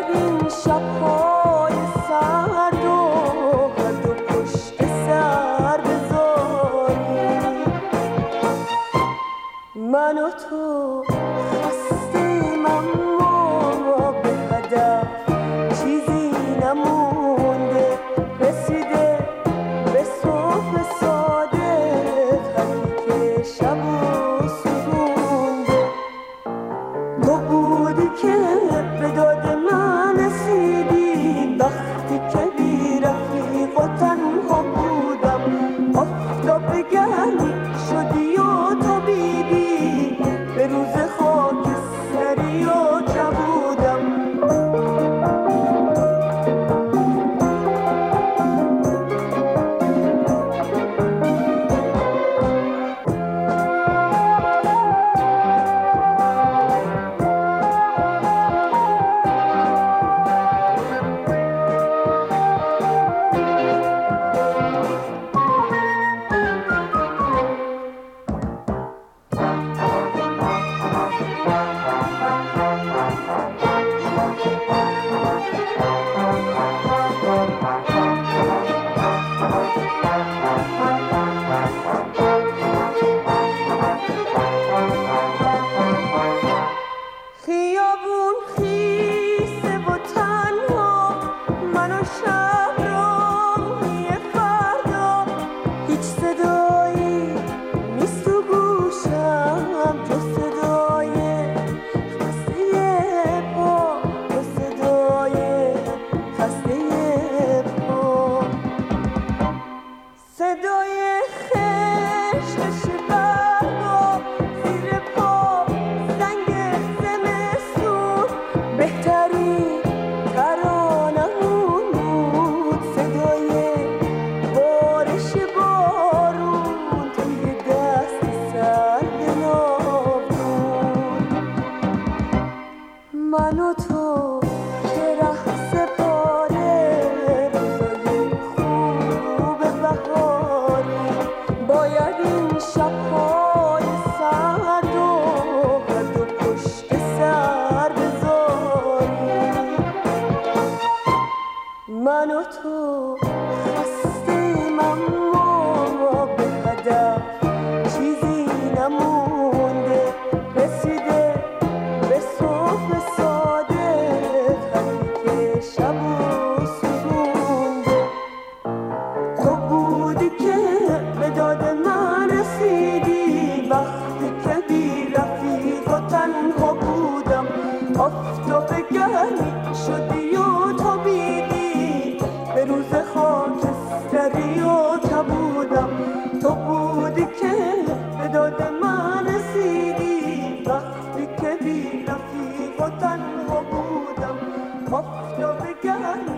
این شب‌های سرد و هر دو پشت سر بذاری. من و تو خستیم اما به هدف چیزی نمونده، رسیده به صبح صادق خطی که شب و سوزونده. تو بودی که به داد من رسیدی وقتی که بی رفیق و تنها بودم. آفتاب گرمی شدی و تابیدی به روز خاکستری و کبودم. خیابون خیسه و تنها، من و شب راهی فردا. هیچ صدایی نیست تو گوشم جز صدای خسته پا، جز صدای خسته پا. صدای خشخش برگا زیر پا، زنگ زمستون بهترین ترانمون بود. صدای بارش بارون توی دست سرد ناودون. من و تو که رقص پاره روزای خوب بهاری، باید این شب‌های سرد و هر دو پشت سر بذاری. من و تو خستیم اما به هدف چیزی نمونده، رسیده به صبح صادق خطی که شب و سوزونده. تو بودی که به داد من رسیدی وقتی که بی رفیق و تنها بودم. آفتاب گرمی شدی و تابیدی به روز خاکستری و کبودم. تو بودی که به داد من رسیدی وقتی که بی رفیق و تنها بودم. آفتاب گرمی